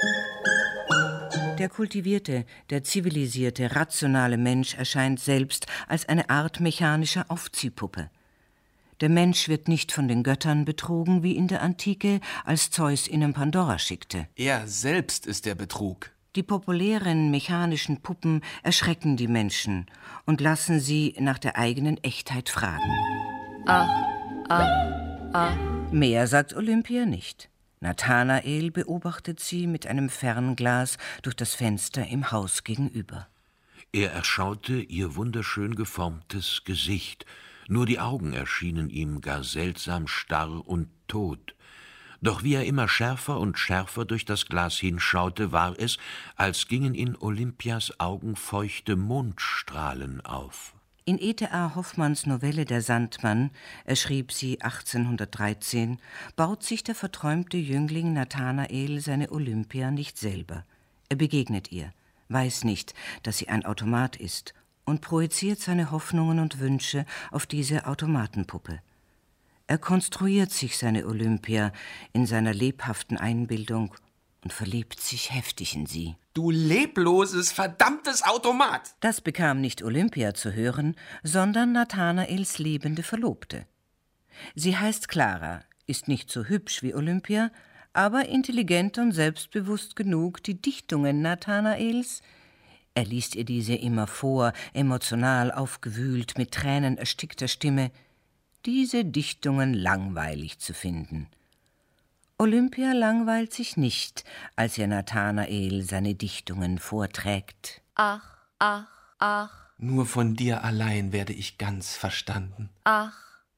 Der kultivierte, der zivilisierte, rationale Mensch erscheint selbst als eine Art mechanischer Aufziehpuppe. Der Mensch wird nicht von den Göttern betrogen, wie in der Antike, als Zeus ihnen Pandora schickte. Er selbst ist der Betrug. Die populären mechanischen Puppen erschrecken die Menschen und lassen sie nach der eigenen Echtheit fragen. Ach, ach, ach. Mehr sagt Olympia nicht. Nathanael beobachtet sie mit einem Fernglas durch das Fenster im Haus gegenüber. Er erschaute ihr wunderschön geformtes Gesicht, nur die Augen erschienen ihm gar seltsam starr und tot. Doch wie er immer schärfer und schärfer durch das Glas hinschaute, war es, als gingen in Olympias Augen feuchte Mondstrahlen auf. In E T A Hoffmanns Novelle Der Sandmann, er schrieb sie achtzehnhundertdreizehn, baut sich der verträumte Jüngling Nathanael seine Olympia nicht selber. Er begegnet ihr, weiß nicht, dass sie ein Automat ist und projiziert seine Hoffnungen und Wünsche auf diese Automatenpuppe. Er konstruiert sich seine Olympia in seiner lebhaften Einbildung und verliebt sich heftig in sie. Du lebloses, verdammtes Automat! Das bekam nicht Olympia zu hören, sondern Nathanaels lebende Verlobte. Sie heißt Clara, ist nicht so hübsch wie Olympia, aber intelligent und selbstbewusst genug, die Dichtungen Nathanaels, er liest ihr diese immer vor, emotional aufgewühlt, mit Tränen erstickter Stimme, diese Dichtungen langweilig zu finden. Olympia langweilt sich nicht, als ihr Nathanael seine Dichtungen vorträgt. Ach, ach, ach. Nur von dir allein werde ich ganz verstanden. Ach,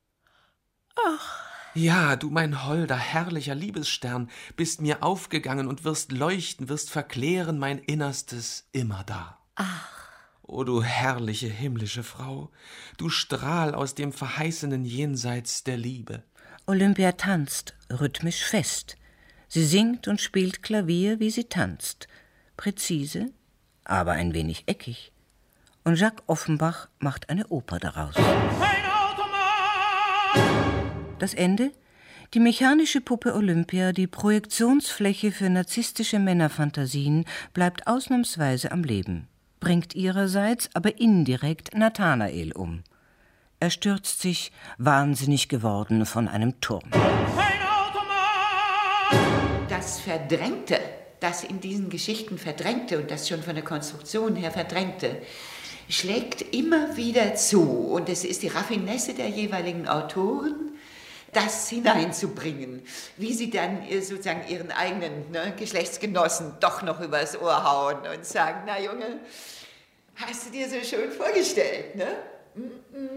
ach. Ja, du mein holder, herrlicher Liebesstern, bist mir aufgegangen und wirst leuchten, wirst verklären mein Innerstes immerdar. Ach. O du herrliche himmlische Frau, du Strahl aus dem verheißenen Jenseits der Liebe. Olympia tanzt, rhythmisch fest. Sie singt und spielt Klavier, wie sie tanzt. Präzise, aber ein wenig eckig. Und Jacques Offenbach macht eine Oper daraus. Ein Automat! Das Ende? Die mechanische Puppe Olympia, die Projektionsfläche für narzisstische Männerfantasien, bleibt ausnahmsweise am Leben, bringt ihrerseits aber indirekt Nathanael um. Er stürzt sich, wahnsinnig geworden, von einem Turm. Ein Automat! Das Verdrängte, das in diesen Geschichten Verdrängte und das schon von der Konstruktion her Verdrängte, schlägt immer wieder zu. Und es ist die Raffinesse der jeweiligen Autoren, das hineinzubringen, wie sie dann sozusagen ihren eigenen ne, Geschlechtsgenossen doch noch übers Ohr hauen und sagen, na Junge, hast du dir so schön vorgestellt, ne?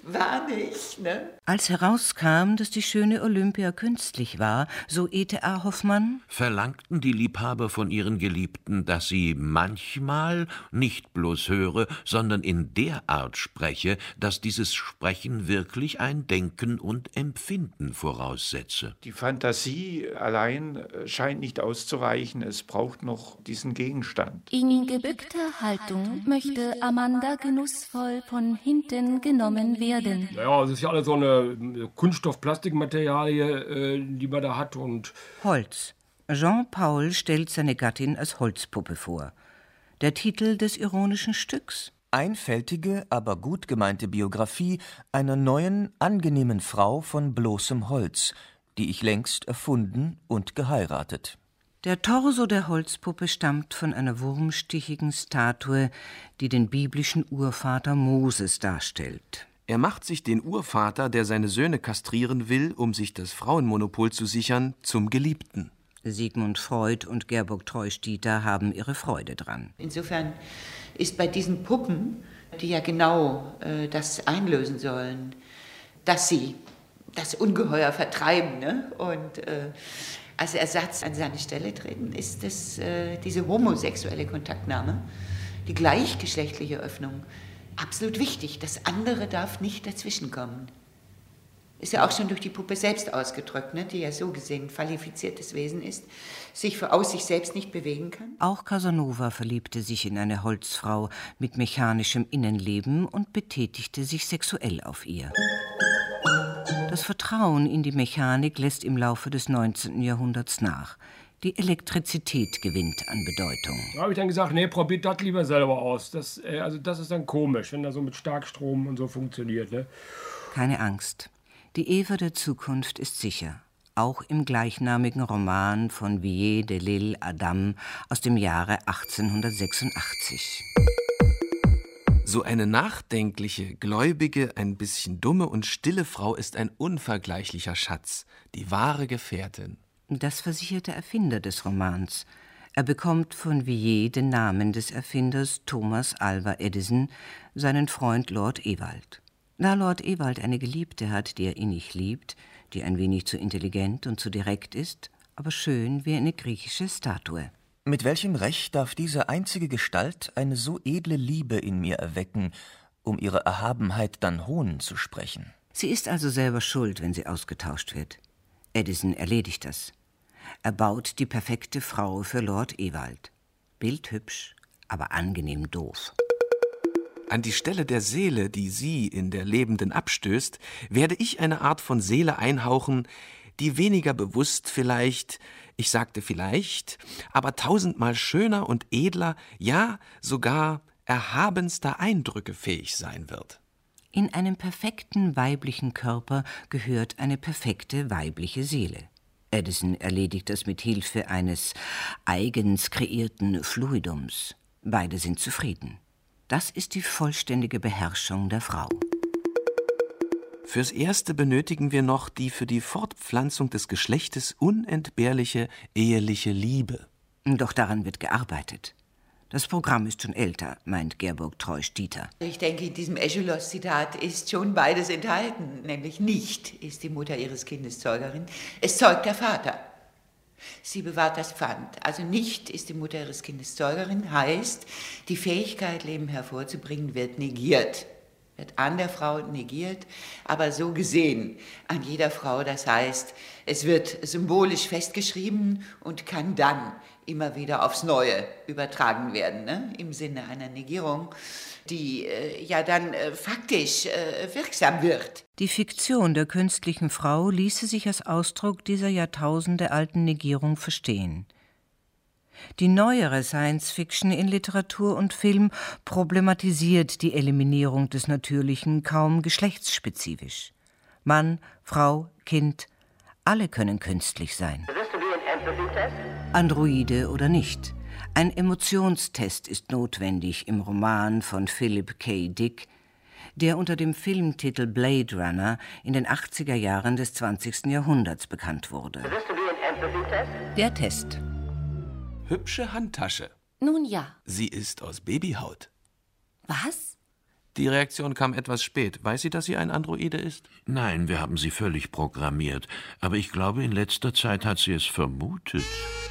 War nicht, ne? Als herauskam, dass die schöne Olympia künstlich war, so E T A Hoffmann, verlangten die Liebhaber von ihren Geliebten, dass sie manchmal nicht bloß höre, sondern in der Art spreche, dass dieses Sprechen wirklich ein Denken und Empfinden voraussetze. Die Fantasie allein scheint nicht auszureichen, es braucht noch diesen Gegenstand. In gebückter Haltung möchte Amanda genussvoll von hinten genommen werden. Naja, es ist ja alles so eine Kunststoff-Plastikmaterialie, äh, die man da hat. Und Holz. Jean-Paul stellt seine Gattin als Holzpuppe vor. Der Titel des ironischen Stücks. Einfältige, aber gut gemeinte Biografie einer neuen, angenehmen Frau von bloßem Holz, die ich längst erfunden und geheiratet. Der Torso der Holzpuppe stammt von einer wurmstichigen Statue, die den biblischen Urvater Moses darstellt. Er macht sich den Urvater, der seine Söhne kastrieren will, um sich das Frauenmonopol zu sichern, zum Geliebten. Sigmund Freud und Gerburg Treu-Stieter haben ihre Freude dran. Insofern ist bei diesen Puppen, die ja genau äh, das einlösen sollen, dass sie das Ungeheuer vertreiben, ne? und äh, als Ersatz an seine Stelle treten, ist es äh, diese homosexuelle Kontaktnahme, die gleichgeschlechtliche Öffnung, absolut wichtig. Das andere darf nicht dazwischenkommen. Ist ja auch schon durch die Puppe selbst ausgedrückt, ne? die ja so gesehen ein qualifiziertes Wesen ist, sich für aus sich selbst nicht bewegen kann. Auch Casanova verliebte sich in eine Holzfrau mit mechanischem Innenleben und betätigte sich sexuell auf ihr. Das Vertrauen in die Mechanik lässt im Laufe des neunzehnten Jahrhunderts nach. Die Elektrizität gewinnt an Bedeutung. Da habe ich dann gesagt, nee, probiert das lieber selber aus. Das, äh, also das ist dann komisch, wenn das so mit Starkstrom und so funktioniert. Ne? Keine Angst. Die Eva der Zukunft ist sicher. Auch im gleichnamigen Roman von Villiers de l'Isle Adam aus dem Jahre achtzehnhundertsechsundachtzig. So eine nachdenkliche, gläubige, ein bisschen dumme und stille Frau ist ein unvergleichlicher Schatz, die wahre Gefährtin. Das versichert der Erfinder des Romans. Er bekommt von Villiers den Namen des Erfinders Thomas Alva Edison, seinen Freund Lord Ewald. Da Lord Ewald eine Geliebte hat, die er innig liebt, die ein wenig zu intelligent und zu direkt ist, aber schön wie eine griechische Statue. Mit welchem Recht darf diese einzige Gestalt eine so edle Liebe in mir erwecken, um ihre Erhabenheit dann Hohn zu sprechen? Sie ist also selber schuld, wenn sie ausgetauscht wird. Edison erledigt das. Er baut die perfekte Frau für Lord Ewald. Bildhübsch, aber angenehm doof. An die Stelle der Seele, die sie in der Lebenden abstößt, werde ich eine Art von Seele einhauchen, die weniger bewusst vielleicht, ich sagte vielleicht, aber tausendmal schöner und edler, ja sogar erhabenster Eindrücke fähig sein wird. In einem perfekten weiblichen Körper gehört eine perfekte weibliche Seele. Edison erledigt das mit Hilfe eines eigens kreierten Fluidums. Beide sind zufrieden. Das ist die vollständige Beherrschung der Frau. Fürs Erste benötigen wir noch die für die Fortpflanzung des Geschlechtes unentbehrliche eheliche Liebe. Doch daran wird gearbeitet. Das Programm ist schon älter, meint Gerburg Treu-Stieter. Ich denke, in diesem Aeschylus-Zitat ist schon beides enthalten. Nämlich nicht ist die Mutter ihres Kindes Zeugerin, es zeugt der Vater. Sie bewahrt das Pfand. Also nicht ist die Mutter ihres Kindes Zeugerin, heißt, die Fähigkeit, Leben hervorzubringen, wird negiert. Wird an der Frau negiert, aber so gesehen an jeder Frau. Das heißt, es wird symbolisch festgeschrieben und kann dann immer wieder aufs Neue übertragen werden, ne? Im Sinne einer Negierung, die äh, ja dann äh, faktisch äh, wirksam wird. Die Fiktion der künstlichen Frau ließe sich als Ausdruck dieser jahrtausendealten Negierung verstehen. Die neuere Science-Fiction in Literatur und Film problematisiert die Eliminierung des Natürlichen kaum geschlechtsspezifisch. Mann, Frau, Kind, alle können künstlich sein. Androide oder nicht. Ein Emotionstest ist notwendig im Roman von Philip K. Dick, der unter dem Filmtitel Blade Runner in den achtziger Jahren des zwanzigsten Jahrhunderts bekannt wurde. Der Test. Hübsche Handtasche. Nun ja. Sie ist aus Babyhaut. Was? Die Reaktion kam etwas spät. Weiß sie, dass sie ein Androide ist? Nein, wir haben sie völlig programmiert. Aber ich glaube, in letzter Zeit hat sie es vermutet.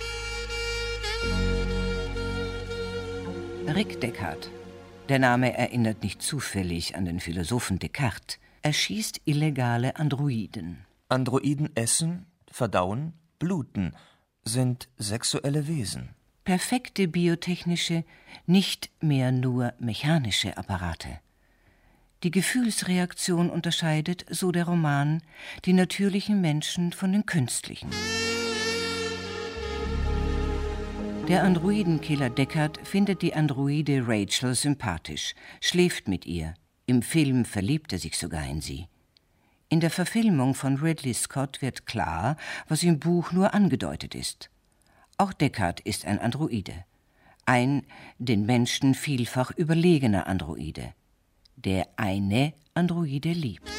Rick Deckard. Der Name erinnert nicht zufällig an den Philosophen Descartes. Er schießt illegale Androiden. Androiden essen, verdauen, bluten, sind sexuelle Wesen. Perfekte biotechnische, nicht mehr nur mechanische Apparate. Die Gefühlsreaktion unterscheidet, so der Roman, die natürlichen Menschen von den künstlichen. Der Androidenkiller Deckard findet die Androide Rachel sympathisch, schläft mit ihr. Im Film verliebt er sich sogar in sie. In der Verfilmung von Ridley Scott wird klar, was im Buch nur angedeutet ist. Auch Deckard ist ein Androide. Ein den Menschen vielfach überlegener Androide, der eine Androide liebt.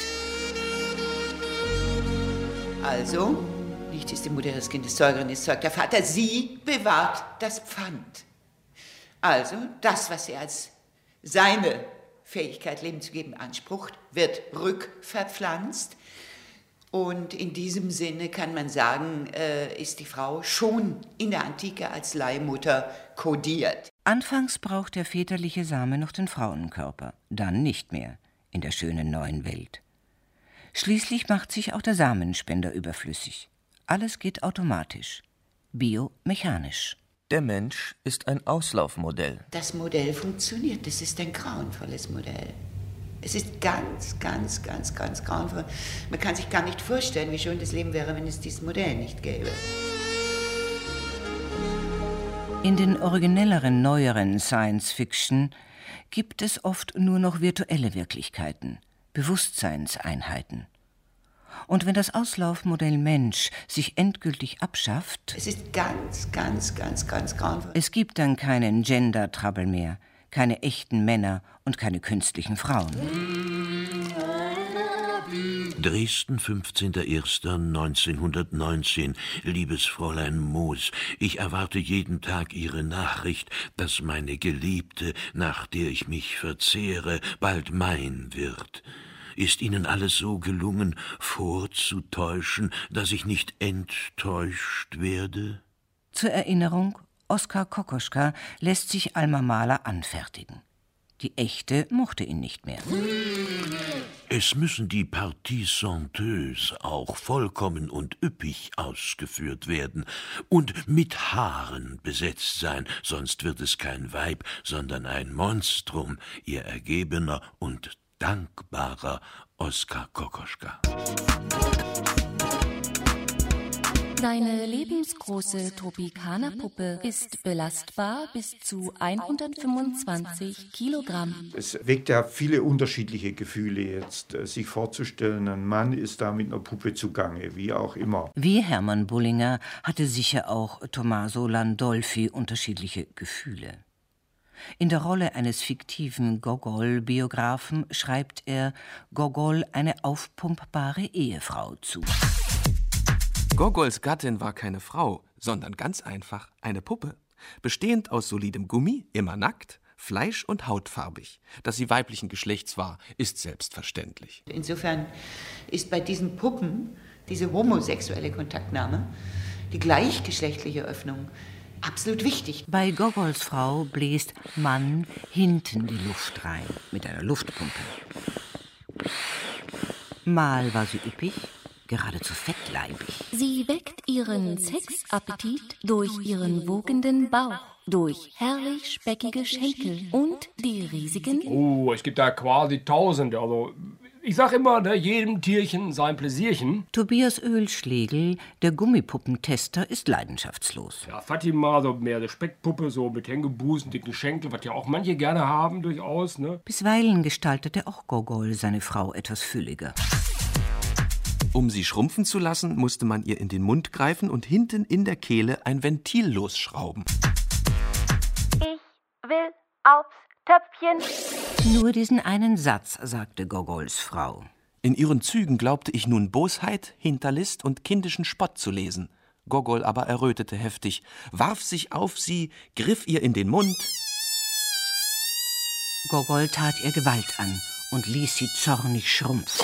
Also, nicht ist die Mutter des Kindes Säugerin, ist Zeug der Vater. Sie bewahrt das Pfand. Also, das, was er als seine Fähigkeit, Leben zu geben, ansprucht, wird rückverpflanzt. Und in diesem Sinne kann man sagen, äh, ist die Frau schon in der Antike als Leihmutter kodiert. Anfangs braucht der väterliche Same noch den Frauenkörper, dann nicht mehr, in der schönen neuen Welt. Schließlich macht sich auch der Samenspender überflüssig. Alles geht automatisch, biomechanisch. Der Mensch ist ein Auslaufmodell. Das Modell funktioniert, das ist ein grauenvolles Modell. Es ist ganz, ganz, ganz, ganz grauenvoll. Man kann sich gar nicht vorstellen, wie schön das Leben wäre, wenn es dieses Modell nicht gäbe. In den originelleren, neueren Science-Fiction gibt es oft nur noch virtuelle Wirklichkeiten, Bewusstseinseinheiten. Und wenn das Auslaufmodell Mensch sich endgültig abschafft... Es ist ganz, ganz, ganz, ganz grauenvoll. Es gibt dann keinen Gender-Trouble mehr, keine echten Männer und keine künstlichen Frauen. Dresden, fünfzehnter erster neunzehnhundertneunzehn. Liebes Fräulein Moos, ich erwarte jeden Tag Ihre Nachricht, dass meine Geliebte, nach der ich mich verzehre, bald mein wird. Ist Ihnen alles so gelungen, vorzutäuschen, dass ich nicht enttäuscht werde? Zur Erinnerung, Oskar Kokoschka lässt sich Alma Mahler anfertigen. Die echte mochte ihn nicht mehr. Es müssen die Parties senteuses auch vollkommen und üppig ausgeführt werden und mit Haaren besetzt sein, sonst wird es kein Weib, sondern ein Monstrum, Ihr ergebener und dankbarer Oskar Kokoschka. Deine lebensgroße Tropikanerpuppe ist belastbar bis zu hundertfünfundzwanzig Kilogramm. Es weckt ja viele unterschiedliche Gefühle jetzt, sich vorzustellen, ein Mann ist da mit einer Puppe zugange, wie auch immer. Wie Hermann Bullinger hatte sicher auch Tommaso Landolfi unterschiedliche Gefühle. In der Rolle eines fiktiven Gogol-Biografen schreibt er Gogol eine aufpumpbare Ehefrau zu. Gogols Gattin war keine Frau, sondern ganz einfach eine Puppe, bestehend aus solidem Gummi, immer nackt, fleisch- und hautfarbig. Dass sie weiblichen Geschlechts war, ist selbstverständlich. Insofern ist bei diesen Puppen diese homosexuelle Kontaktnahme, die gleichgeschlechtliche Öffnung, absolut wichtig. Bei Gogols Frau bläst Mann hinten die Luft rein, mit einer Luftpumpe. Mal war sie üppig, geradezu fettleibig. Sie weckt ihren Sexappetit durch ihren wogenden Bauch, durch herrlich speckige Schenkel und die riesigen... Oh, es gibt da quasi Tausende, also... Ich sag immer, ne, jedem Tierchen sein Pläsierchen. Tobias Oehlschlegel, der Gummipuppentester, ist leidenschaftslos. Ja, Fatima, so mehr eine Speckpuppe, so mit Hängebusen, dicken Schenkel, was ja auch manche gerne haben, durchaus, ne? Bisweilen gestaltete auch Gogol seine Frau etwas fülliger. Um sie schrumpfen zu lassen, musste man ihr in den Mund greifen und hinten in der Kehle ein Ventil losschrauben. Ich will aufs Töpfchen. Nur diesen einen Satz, sagte Gogols Frau. In ihren Zügen glaubte ich nun Bosheit, Hinterlist und kindischen Spott zu lesen. Gogol aber errötete heftig, warf sich auf sie, griff ihr in den Mund. Gogol tat ihr Gewalt an und ließ sie zornig schrumpfen.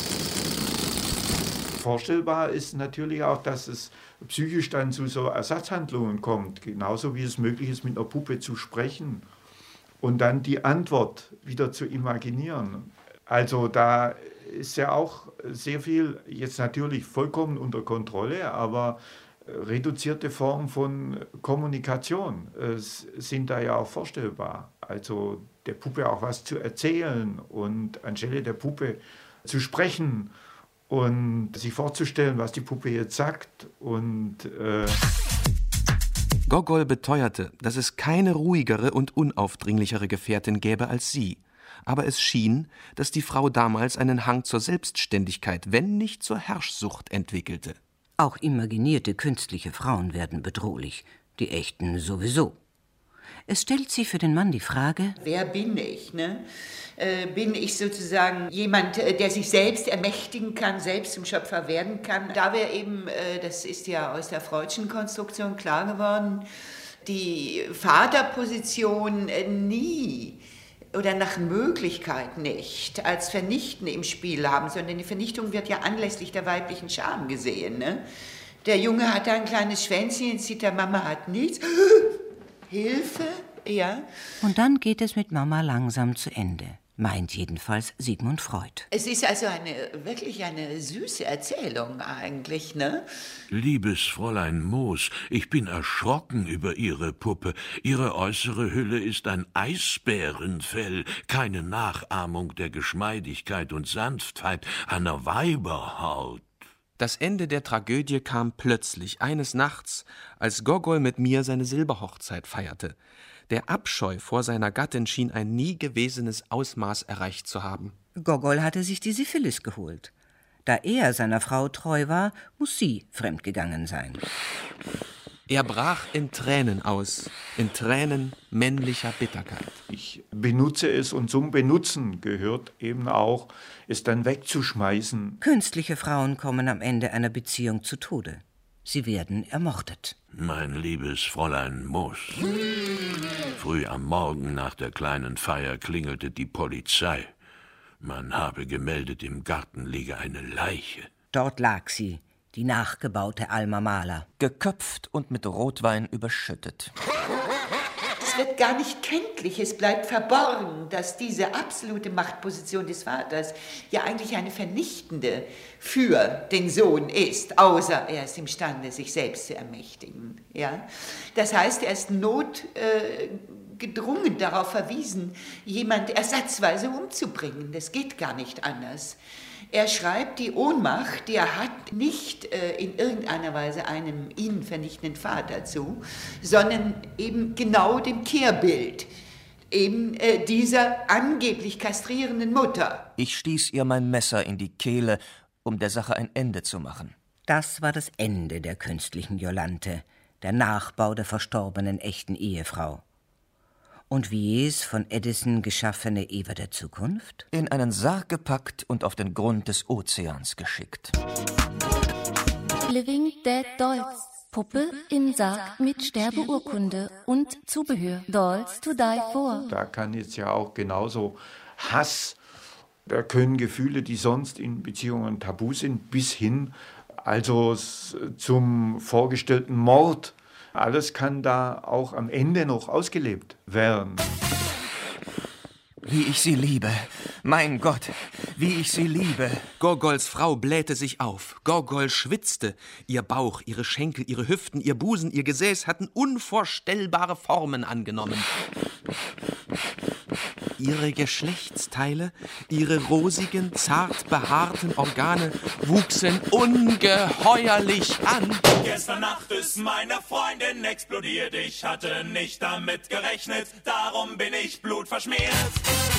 Vorstellbar ist natürlich auch, dass es psychisch dann zu so Ersatzhandlungen kommt, genauso wie es möglich ist, mit einer Puppe zu sprechen und dann die Antwort wieder zu imaginieren. Also da ist ja auch sehr viel, jetzt natürlich vollkommen unter Kontrolle, aber reduzierte Formen von Kommunikation äh, sind da ja auch vorstellbar. Also der Puppe auch was zu erzählen und anstelle der Puppe zu sprechen und sich vorzustellen, was die Puppe jetzt sagt. Und äh Gogol beteuerte, dass es keine ruhigere und unaufdringlichere Gefährtin gäbe als sie. Aber es schien, dass die Frau damals einen Hang zur Selbstständigkeit, wenn nicht zur Herrschsucht, entwickelte. Auch imaginierte künstliche Frauen werden bedrohlich, die echten sowieso. Es stellt sich für den Mann die Frage: Wer bin ich? Ne? Äh, bin ich sozusagen jemand, der sich selbst ermächtigen kann, selbst zum Schöpfer werden kann? Da wäre eben, äh, das ist ja aus der Freudschen Konstruktion klar geworden, die Vaterposition äh, nie oder nach Möglichkeit nicht als Vernichten im Spiel haben, sondern die Vernichtung wird ja anlässlich der weiblichen Scham gesehen. Ne? Der Junge hat da ein kleines Schwänzchen, sieht der Mama hat nichts. Hilfe, ja. Und dann geht es mit Mama langsam zu Ende, meint jedenfalls Sigmund Freud. Es ist also eine, wirklich eine süße Erzählung eigentlich, ne? Liebes Fräulein Moos, ich bin erschrocken über Ihre Puppe. Ihre äußere Hülle ist ein Eisbärenfell, keine Nachahmung der Geschmeidigkeit und Sanftheit einer Weiberhaut. Das Ende der Tragödie kam plötzlich eines Nachts, als Gogol mit mir seine Silberhochzeit feierte. Der Abscheu vor seiner Gattin schien ein nie gewesenes Ausmaß erreicht zu haben. Gogol hatte sich die Syphilis geholt. Da er seiner Frau treu war, muss sie fremdgegangen sein. Er brach in Tränen aus, in Tränen männlicher Bitterkeit. Ich benutze es und zum Benutzen gehört eben auch, es dann wegzuschmeißen. Künstliche Frauen kommen am Ende einer Beziehung zu Tode. Sie werden ermordet. Mein liebes Fräulein Moos, früh am Morgen nach der kleinen Feier klingelte die Polizei. Man habe gemeldet, im Garten liege eine Leiche. Dort lag sie, die nachgebaute Alma Mahler. Geköpft und mit Rotwein überschüttet. Es wird gar nicht kenntlich, es bleibt verborgen, dass diese absolute Machtposition des Vaters ja eigentlich eine vernichtende für den Sohn ist, außer er ist imstande, sich selbst zu ermächtigen. Ja? Das heißt, er ist notgedrungen äh, darauf verwiesen, jemand ersatzweise umzubringen. Das geht gar nicht anders. Er schreibt die Ohnmacht, die er hat, nicht äh, in irgendeiner Weise einem ihn vernichtenden Vater zu, sondern eben genau dem Kehrbild, eben äh, dieser angeblich kastrierenden Mutter. Ich stieß ihr mein Messer in die Kehle, um der Sache ein Ende zu machen. Das war das Ende der künstlichen Jolanthe, der Nachbau der verstorbenen echten Ehefrau. Und wie ist von Edison geschaffene Eva der Zukunft? In einen Sarg gepackt und auf den Grund des Ozeans geschickt. Living Dead Dolls. Puppe im Sarg mit Sterbeurkunde und Zubehör. Dolls to die for. Da kann jetzt ja auch genauso Hass, da können Gefühle, die sonst in Beziehungen tabu sind, bis hin also zum vorgestellten Mord. Alles kann da auch am Ende noch ausgelebt werden. Wie ich sie liebe. Mein Gott, wie ich sie liebe. Gogols Frau blähte sich auf. Gogol schwitzte. Ihr Bauch, ihre Schenkel, ihre Hüften, ihr Busen, ihr Gesäß hatten unvorstellbare Formen angenommen. Ihre Geschlechtsteile, ihre rosigen, zart behaarten Organe wuchsen ungeheuerlich an. Gestern Nacht ist meine Freundin explodiert. Ich hatte nicht damit gerechnet, darum bin ich blutverschmiert.